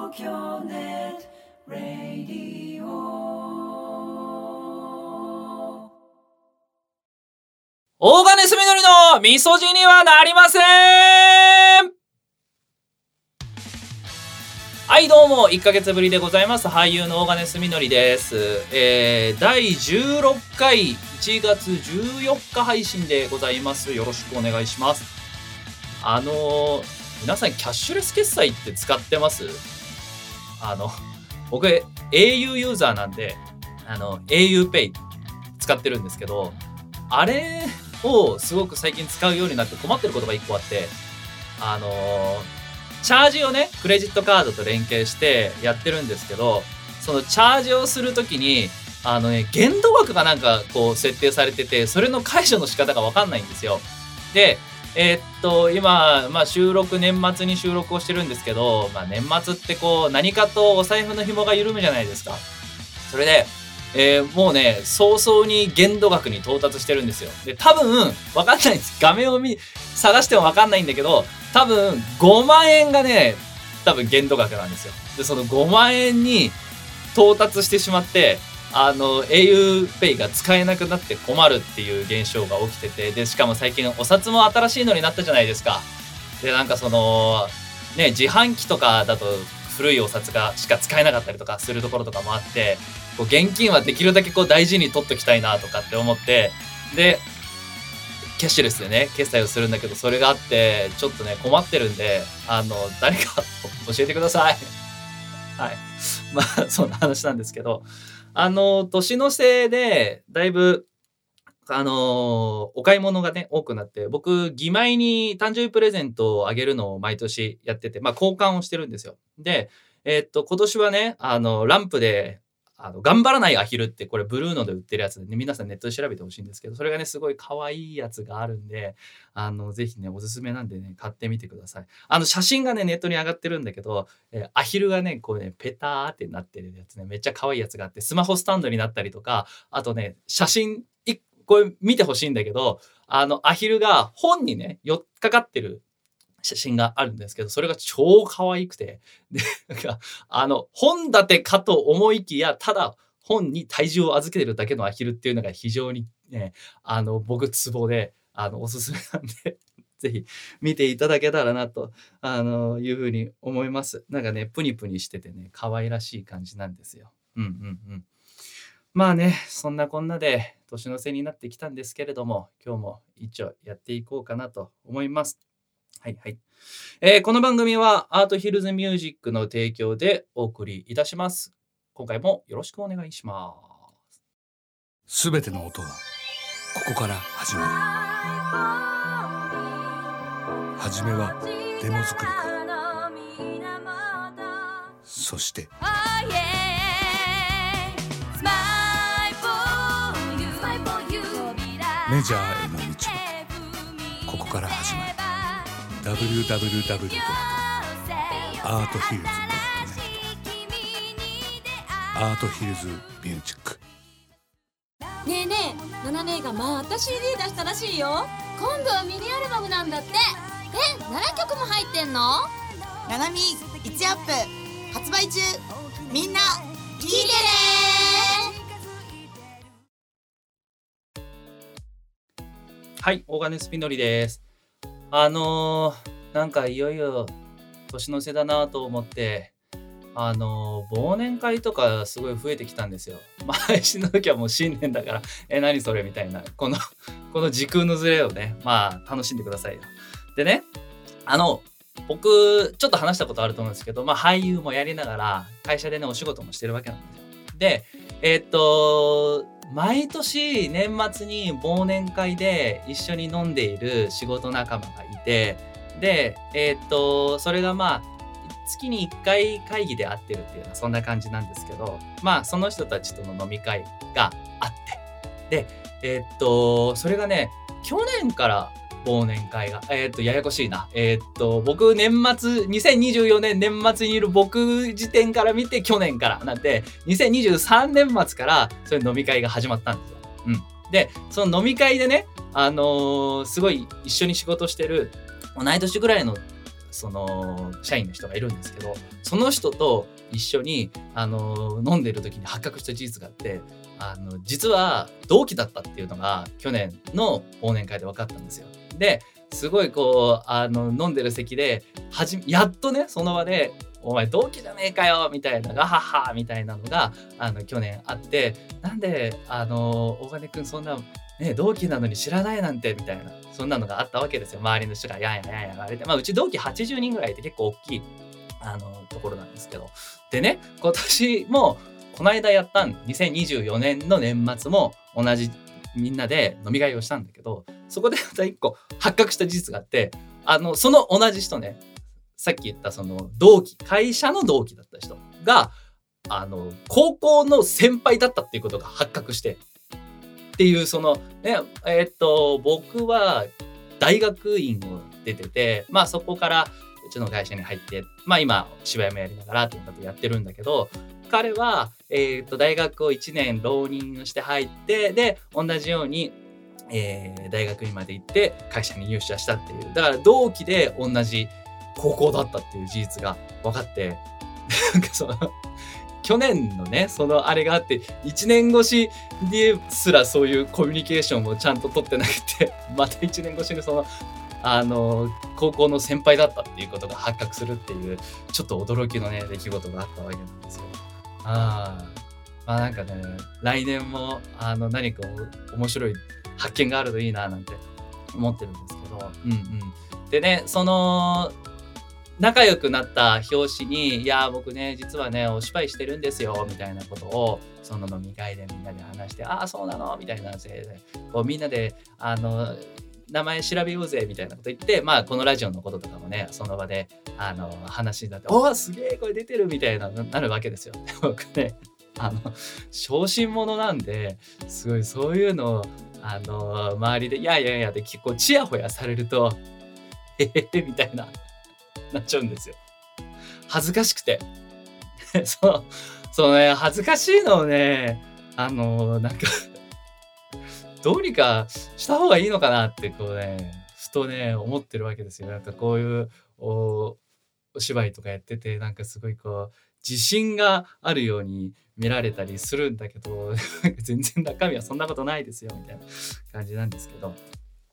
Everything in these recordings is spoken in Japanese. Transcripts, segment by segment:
京ネットラディオ。大金住則のみそじにはなりません。はいどうも1ヶ月ぶりでございます。俳優の大金住則です。第16回1月14日配信でございます。よろしくお願いします。皆さんキャッシュレス決済って使ってます？僕 au ユーザーなんでauPay 使ってるんですけど、あれをすごく最近使うようになって困ってることが1個あって、チャージをねクレジットカードと連携してやってるんですけど、そのチャージをするときに限度額がなんかこう設定されてて、それの解除の仕方が分かんないんですよ。で今、年末に収録をしてるんですけど、年末ってこう何かとお財布の紐が緩むじゃないですか。それで、もうね早々に限度額に到達してるんですよ。で多分分かんないです。画面を探しても分かんないんだけど、多分5万円がね多分限度額なんですよ。でその5万円に到達してしまって、auPay が使えなくなって困るっていう現象が起きてて、でしかも最近お札も新しいのになったじゃないですか。でなんかそのね自販機とかだと古いお札がしか使えなかったりとかするところとかもあって、こう現金はできるだけこう大事に取っときたいなとかって思って、でキャッシュレスでね決済をするんだけど、それがあってちょっとね困ってるんで、誰か教えてください。はい、そんな話なんですけど、年の瀬でだいぶお買い物がね多くなって、僕義妹に誕生日プレゼントをあげるのを毎年やってて、交換をしてるんですよ。で今年はねランプで頑張らないアヒルって、これブルーノで売ってるやつで、ね、皆さんネットで調べてほしいんですけど、それがねすごい可愛いやつがあるんで、ぜひねおすすめなんでね買ってみてください。写真がねネットに上がってるんだけど、アヒルがねこうねペターってなってるやつね、めっちゃ可愛いやつがあって、スマホスタンドになったりとか、あとね写真これ見てほしいんだけど、アヒルが本にね寄っかかってる写真があるんですけど、それが超可愛くて、でなんか本立てかと思いきや、ただ本に体重を預けてるだけのアヒルっていうのが非常にね僕ツボでおすすめなんでぜひ見ていただけたらなというふうに思います。なんかねプニプニしててね可愛らしい感じなんですよ。そんなこんなで年の瀬になってきたんですけれども、今日も一応やっていこうかなと思います。この番組はアートヒルズミュージックの提供でお送りいたします。今回もよろしくお願いします。 すべての音はここから始まる。はじめはデモ作りから、そしてメジャーへの道はここから始まる。www.arthills.net アートヒルズミュージック。 ねえねえ、ナナ姉がまた CD 出したらしいよ。今度はミニアルバムなんだって。7曲も入ってんの？ ナナミ1アップ発売中。みんな聴いてね。 はい、大金スピノリです。なんかいよいよ年の瀬だなと思って、忘年会とかすごい増えてきたんですよ。配信の時はもう新年だから何それみたいなこの時空のずれをね楽しんでくださいよ。でね僕ちょっと話したことあると思うんですけど、俳優もやりながら会社でねお仕事もしてるわけなんですよ。で毎年年末に忘年会で一緒に飲んでいる仕事仲間がいて、でそれが月に1回会議で会ってるっていうそんな感じなんですけど、その人たちとの飲み会があって、でそれがね去年から忘年会がややこしいな。僕2024年年末にいる僕時点から見て去年からなんで2023年末からそういう飲み会が始まったんですよ。でその飲み会でねすごい一緒に仕事してる同い年ぐらいのその社員の人がいるんですけど、その人と一緒に飲んでる時に発覚した事実があって、実は同期だったっていうのが去年の忘年会で分かったんですよ。ですごいこう飲んでる席でやっとねその場でお前同期じゃねえかよみたいなガハハみたいなのが去年あって、なんで大金くんそんなね同期なのに知らないなんてみたいな、そんなのがあったわけですよ。周りの人がやんや言われて、うち同期80人ぐらいいて結構大きいところなんですけど、でね今年もこの間やった2024年の年末も同じみんなで飲み会をしたんだけど、そこでまた一個発覚した事実があって、その同じ人ね、さっき言ったその同期、会社の同期だった人が高校の先輩だったっていうことが発覚してっていう、そのね僕は大学院を出てて、そこからうちの会社に入って、今芝居もやりながらっていうことやってるんだけど、彼は大学を1年浪人して入って、で同じように大学院まで行って会社に入社したっていう、だから同期で同じ高校だったっていう事実が分かって、なんかその去年のねそのあれがあって1年越しですらそういうコミュニケーションをちゃんと取ってなくて、また1年越しにその高校の先輩だったっていうことが発覚するっていう、ちょっと驚きのね出来事があったわけなんですよ。なんかね来年も何か面白い発見があるといいななんて思ってるんですけど、でねその仲良くなった表紙に、いや僕ね実はねお芝居してるんですよみたいなことをその飲み会でみんなで話して、ああそうなのみたいなせいでこうみんなで名前調べようぜみたいなこと言って、このラジオのこととかもねその場で話になって、おーすげえこれ出てるみたいななるわけですよ。僕ね小心者なんで、すごいそういうのを周りでいやいやいやで結構チヤホヤされるとへへへみたいななっちゃうんですよ。恥ずかしくてそうね、恥ずかしいのをねなんかどうにかした方がいいのかなってこうねふとね思ってるわけですよ。なんかこういうお芝居とかやってて、なんかすごいこう自信があるように見られたりするんだけど全然中身はそんなことないですよみたいな感じなんですけど、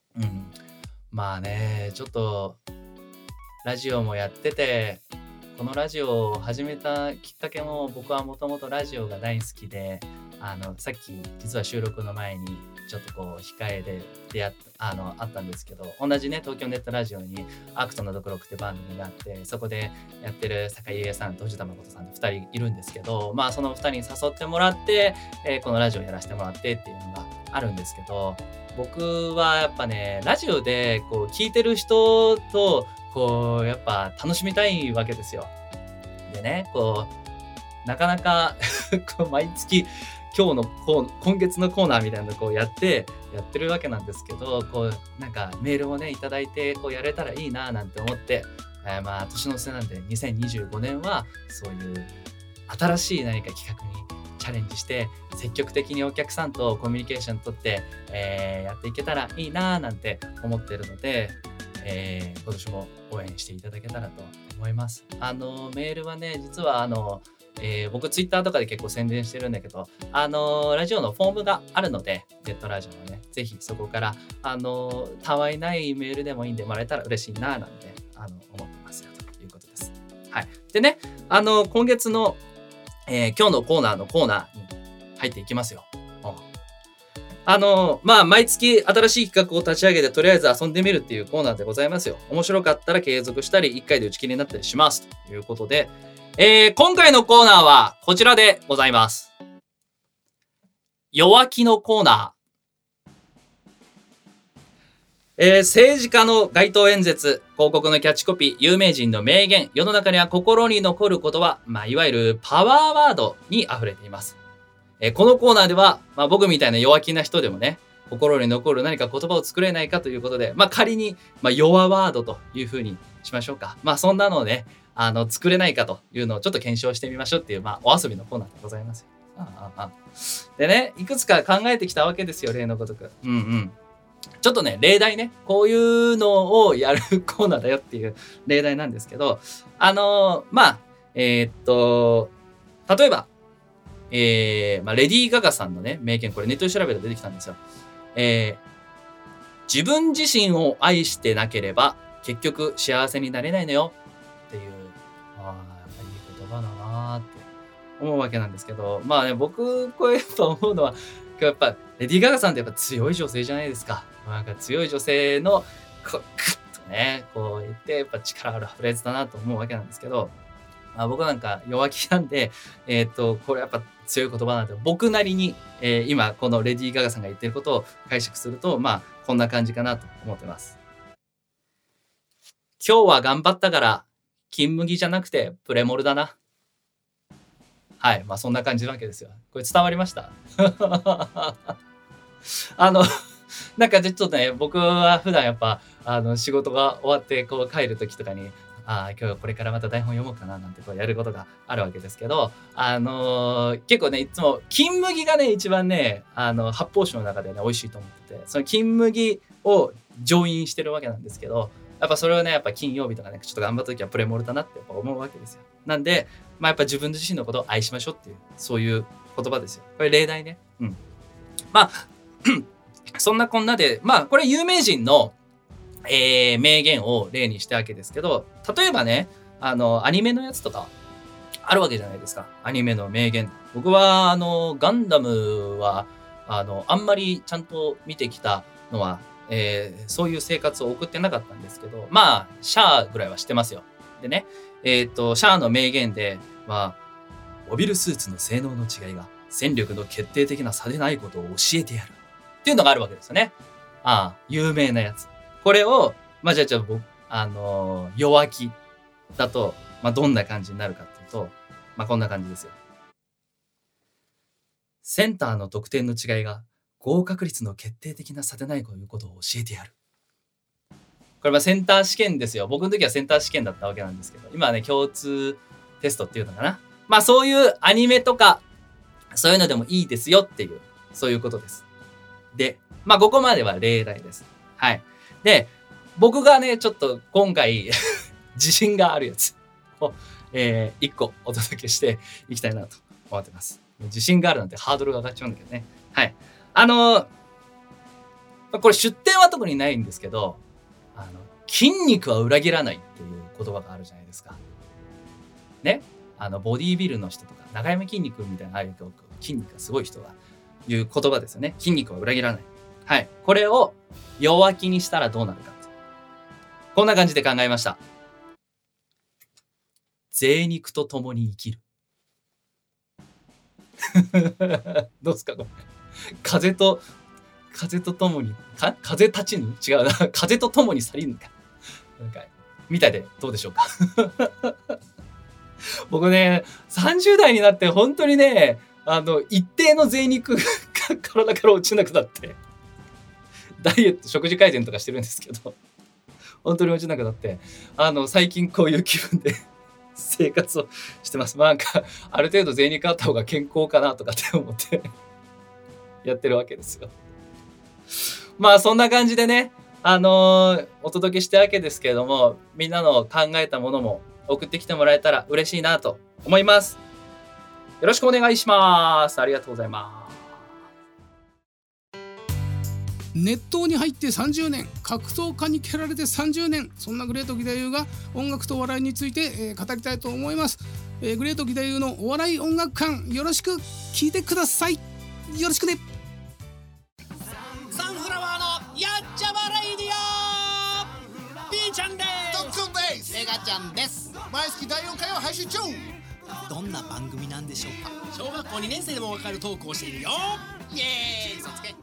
ちょっとラジオもやってて、このラジオを始めたきっかけも、僕はもともとラジオが大好きで、さっき実は収録の前にちょっとこう控えであったんですけど、同じね東京ネットラジオにアクトのどくろくって番組があって、そこでやってる坂井優さんと藤田誠さんって2人いるんですけど、その2人に誘ってもらって、このラジオやらせてもらってっていうのがあるんですけど、僕はやっぱねラジオでこう聞いてる人とこうやっぱ楽しみたいわけですよ。でねこうなかなかこう毎月今月のコーナーみたいなのこうやってるわけなんですけど、こうなんかメールをねいただいてこうやれたらいいななんて思って、年の瀬なんで2025年はそういう新しい何か企画にチャレンジして積極的にお客さんとコミュニケーション取って、やっていけたらいいななんて思ってるので、今年も応援していただけたらと思います。メールはね実は僕ツイッターとかで結構宣伝してるんだけど、ラジオのフォームがあるので、ネットラジオのねぜひそこからたわいないメールでもいいんでもらえたら嬉しいななんて思ってますよということです。はい。でね今月の、今日のコーナーに入っていきますよ。毎月新しい企画を立ち上げてとりあえず遊んでみるっていうコーナーでございますよ。面白かったら継続したり1回で打ち切りになったりしますということで、今回のコーナーはこちらでございます。弱気のコーナー。政治家の街頭演説、広告のキャッチコピー、有名人の名言、世の中には心に残ることは、いわゆるパワーワードに溢れています。このコーナーでは、僕みたいな弱気な人でもね、心に残る何か言葉を作れないかということで、仮に、弱ワードというふうにしましょうか。そんなのをね、作れないかというのをちょっと検証してみましょうっていう、お遊びのコーナーでございますよ。でね、いくつか考えてきたわけですよ、例のごとく。 ちょっとね、例題ね、こういうのをやるコーナーだよっていう例題なんですけど、例えば、レディー・ガガさんのね、名言、これネットで調べたら出てきたんですよ。自分自身を愛してなければ、結局幸せになれないのよっていう、やっぱいい言葉だなーって思うわけなんですけど、まあね、僕、こうやっぱ思うのは、やっぱ、レディー・ガガさんってやっぱ強い女性じゃないですか。なんか強い女性の、こう、グッとね、こう言って、やっぱ力あるフレーズだなと思うわけなんですけど、僕なんか弱気なんで、これやっぱ強い言葉なんで、僕なりに、今このレディー・ガガさんが言ってることを解釈すると、こんな感じかなと思ってます。今日は頑張ったから、金麦じゃなくてプレモルだな。はい。そんな感じなわけですよ。これ伝わりましたなんかちょっとね、僕は普段やっぱ、仕事が終わってこう帰る時とかに、今日これからまた台本読もうかななんてこうやることがあるわけですけど、結構ね、いつも金麦がね、一番ね、発泡酒の中でね、美味しいと思ってて、その金麦を上飲してるわけなんですけど、やっぱそれをね、やっぱ金曜日とかね、ちょっと頑張った時はプレモルだなってやっぱ思うわけですよ。なんで、やっぱ自分自身のことを愛しましょうっていう、そういう言葉ですよ。これ例題ね。そんなこんなで、これ有名人の、名言を例にしたわけですけど、例えばね、アニメのやつとかあるわけじゃないですか。アニメの名言。僕は、ガンダムは、あんまりちゃんと見てきたのは、そういう生活を送ってなかったんですけど、シャアぐらいは知ってますよ。でね、シャアの名言では、モビルスーツの性能の違いが戦力の決定的な差でないことを教えてやる。っていうのがあるわけですよね。有名なやつ。これを、じゃあ僕、弱気だと、どんな感じになるかっていうと、こんな感じですよ。センターの得点の違いが合格率の決定的な差でないということを教えてやる。これセンター試験ですよ。僕の時はセンター試験だったわけなんですけど、今はね、共通テストっていうのかな。そういうアニメとか、そういうのでもいいですよっていう、そういうことです。で、ここまでは例題です。はい。で、僕がね、ちょっと今回、自信があるやつを、1個お届けしていきたいなと思ってます。自信があるなんてハードルが上がっちゃうんだけどね。はい。これ出典は特にないんですけど、筋肉は裏切らないっていう言葉があるじゃないですか。ね。ボディービルの人とか、長山筋肉みたいな、ああいう筋肉がすごい人が言う言葉ですよね。筋肉は裏切らない。はい。これを弱気にしたらどうなるか。こんな感じで考えました。贅肉と共に生きる。どうですかこれ。風と共に、風立ちぬ違うな。風と共に去りぬか。なんか、みたいでどうでしょうか。僕ね、30代になって本当にね、一定の贅肉が体から落ちなくなって、ダイエット、食事改善とかしてるんですけど、本当に落ちなくなって、最近こういう気分で生活をしてます。なんか、ある程度贅肉あった方が健康かなとかって思ってやってるわけですよ。そんな感じでね、お届けしたわけですけれども、みんなの考えたものも送ってきてもらえたら嬉しいなと思います。よろしくお願いします。ありがとうございます。 熱湯に入って30年、格闘家に蹴られて30年、そんなグレート義太夫が音楽とお笑いについて、語りたいと思います。グレート義太夫のお笑い音楽館、よろしく聞いてください。よろしくね。 サンフラワーのやっちゃまレイディオ、ピーちゃんですドックンです。 エガちゃんです。 毎月第4回を配信中。 どんな番組なんでしょうか。小学校2年生でもわかるトークをしているよ。イエーイ、そつけ。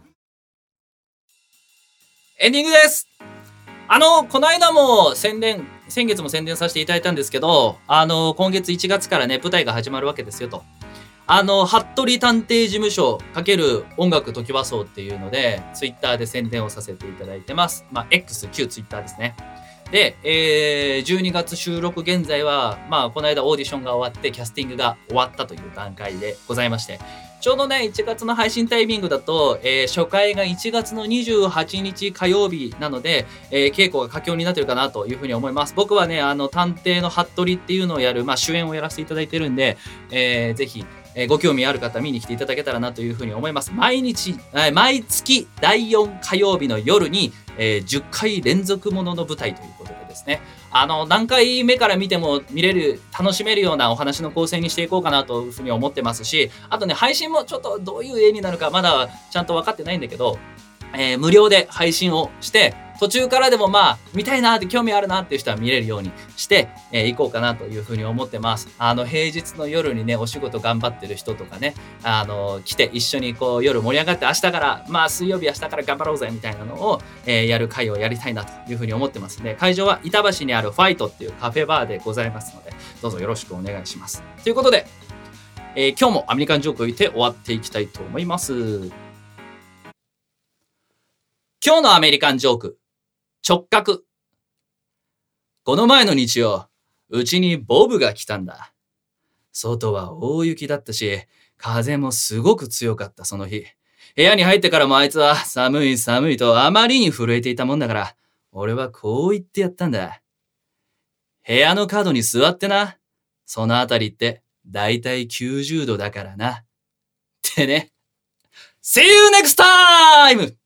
エンディングです。この間も先月も宣伝させていただいたんですけど、今月1月からね、舞台が始まるわけですよと。服部探偵事務所×音楽トキワ荘っていうので、ツイッターで宣伝をさせていただいてます。X、旧ツイッターですね。 で、12月収録現在は、まあ、この間オーディションが終わって、キャスティングが終わったという段階でございまして、ちょうどね、1月の配信タイミングだと、初回が1月の28日火曜日なので、稽古が佳境になってるかなというふうに思います。僕はね、探偵の服部っていうのをやる、まあ、主演をやらせていただいてるんで、ぜひ、ご興味ある方見に来ていただけたらなというふうに思います。毎月第4火曜日の夜に、10回連続ものの舞台ということでですね、何回目から見ても見れる、楽しめるようなお話の構成にしていこうかなというふうに思ってますし、あとね、配信もちょっとどういう絵になるかまだちゃんと分かってないんだけど、無料で配信をして、途中からでもまあ見たいなって興味あるなっていう人は見れるようにしていこうかなというふうに思ってます。平日の夜にねお仕事頑張ってる人とかね来て一緒にこう夜盛り上がって明日からまあ水曜日明日から頑張ろうぜみたいなのをやる会をやりたいなというふうに思ってますので、会場は板橋にあるファイトっていうカフェバーでございますのでどうぞよろしくお願いします。ということで、今日もアメリカンジョークを言って終わっていきたいと思います。今日のアメリカンジョーク、直角。この前の日曜、うちにボブが来たんだ。外は大雪だったし、風もすごく強かったその日。部屋に入ってからもあいつは寒い寒いとあまりに震えていたもんだから、俺はこう言ってやったんだ。部屋の角に座ってな。そのあたりってだいたい90度だからな。ってね。See you next time!